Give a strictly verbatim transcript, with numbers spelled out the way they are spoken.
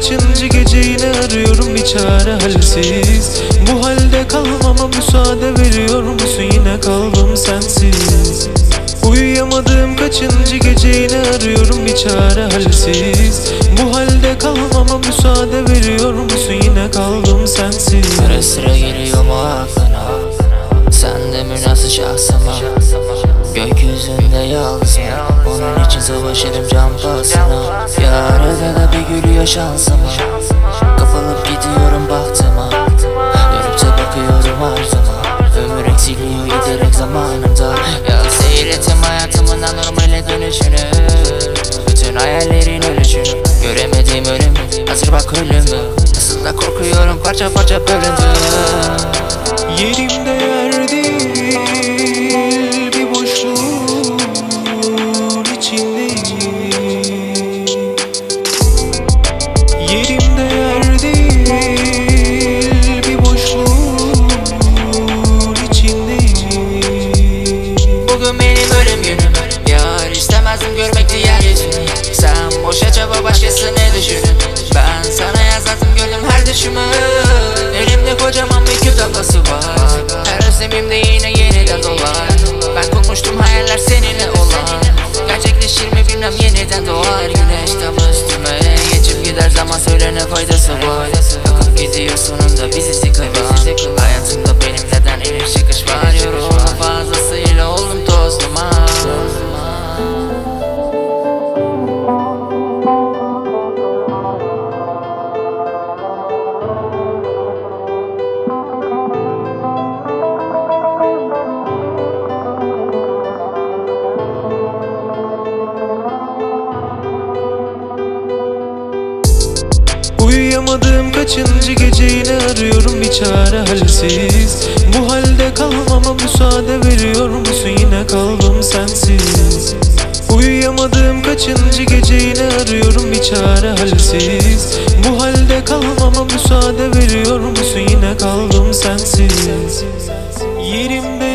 kaçıncı gece yine arıyorum bir çare halsiz. Bu halde kalmama müsaade veriyor musun, yine kaldım sensiz. Uyuyamadığım kaçıncı gece yine arıyorum bir çare halsiz. Bu halde kalmama müsaade veriyor musun, yine kaldım sensiz. Ara sıra geliyor mu aklına, sen de mi nasıl şahsıma? Gökyüzünde yalnız mı? Onun için savaşırım can pahasına. Ya arada da bir gülüyor şansıma. Kapılıp gidiyorum baktıma. Dönüp de bakıyorum arzuma. Ömür eksiliyor giderek zamanında. Ya seyrettim hayatımın anormale dönüşünü. Bütün hayallerin ölüşünü. Göremediğim ölümü, hazır bak ölümü. Nasıl da korkuyorum, parça parça bölündüm. Yerimde yer değil, bir boşluğun içindeyim. Yerimde yer değil, bir boşluğun içindeyim. Bugün benim ölüm günüm. Yar istemezdim görmek diğer yüzünü. Sen boşa çaba başkasını düşünün. Ben sana yazdım gönlüm her düşümü. Elimde kocaman bir kül tablası var. Her özlemimde yine yeniden dolar. Ben kurmuştum hayaller seninle olan. Gerçekleşir mi bilmem, yeniden doğar güneş tam üstüme. Geçip gider zaman, söyle ne faydası var. Yakıp gidiyor sonunda bizi sıkılan. Hayatımda benim neden iniş çıkış var. Yorulma fazlasıyla oldum toz duman. Uyuyamadığım kaçıncı gece yine arıyorum bir çare halsiz. Bu halde kalmama müsaade veriyor musun, yine kaldım sensiz. Uyuyamadığım kaçıncı gece yine arıyorum bir çare halsiz. Bu halde kalmama müsaade veriyor musun, yine kaldım sensiz. Yerimde